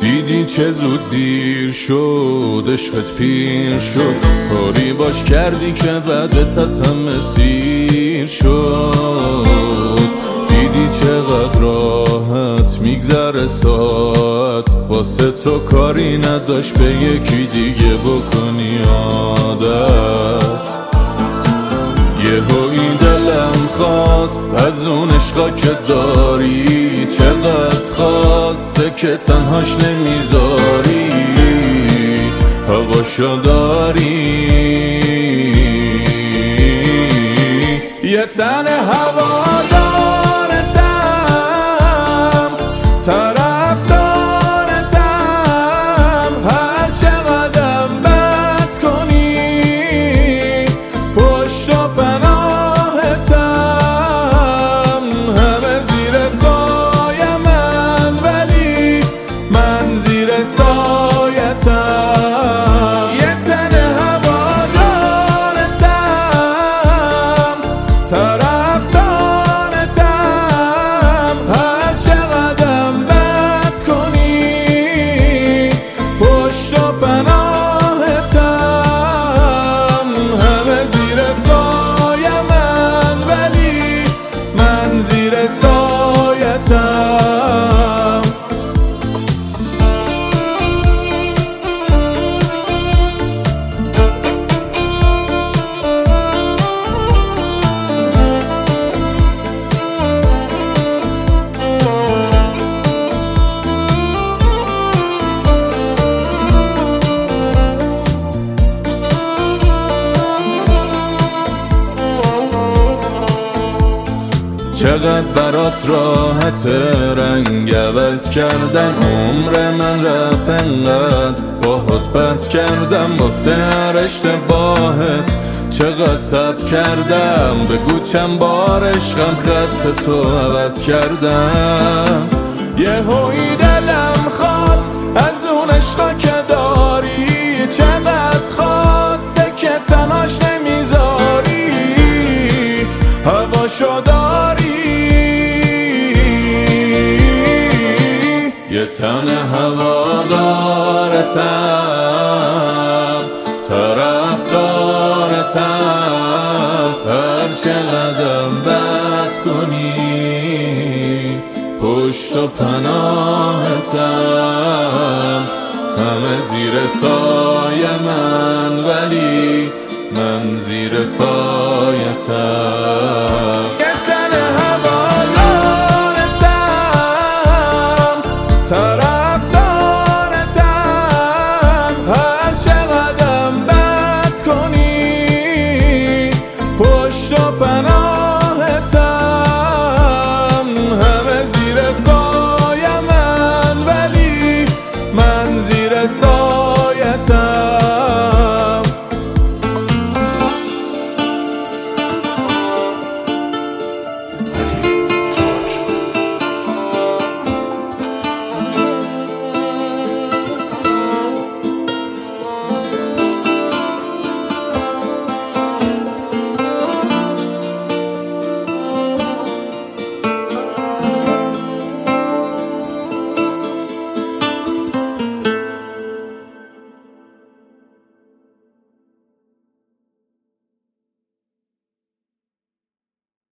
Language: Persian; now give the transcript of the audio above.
دیدی چه زود دیر شد، عشقت پیر شد، کاری باش کردی که بعدت از همه سیر شد. دیدی چقدر راحت میگذره ساعت، واسه تو کاری نداشت به یکی دیگه بکنی عادت. یهویی دلم خواست از اون عشقا که داری، چقدر خواسته که تنهاش نمیذاری، هواشو داری. یه تن هوادارتم، طرفدارتم، هر چقدرم بد کنی پشت و پناهتم، همه زیر سایه من ولی من زیر سایتم. یه تن هوادارتم، طرفدارتم، هر چقدرم بد کنی پشت و پناهتم، همه زیر سایه من ولی من زیر سایتم. چقدر برات راحت رنگ عوض کردن، عمر من رفت انقدر باهات بس کردم، واسه هر اشتباهت چقدر صبر کردم، بگو چند بار عشقم خط تو عوض کردم. یهویی دلم خواست از اون عشقا که داری، چقدر خواسته که تنهاش نمیذاری، هواشو داری. یه تن هوادارتم، طرفدارتم، هر چقدرم بد کنی پشت و پناهتم، همه زیر سایه من ولی من زیر سایتم. یه تن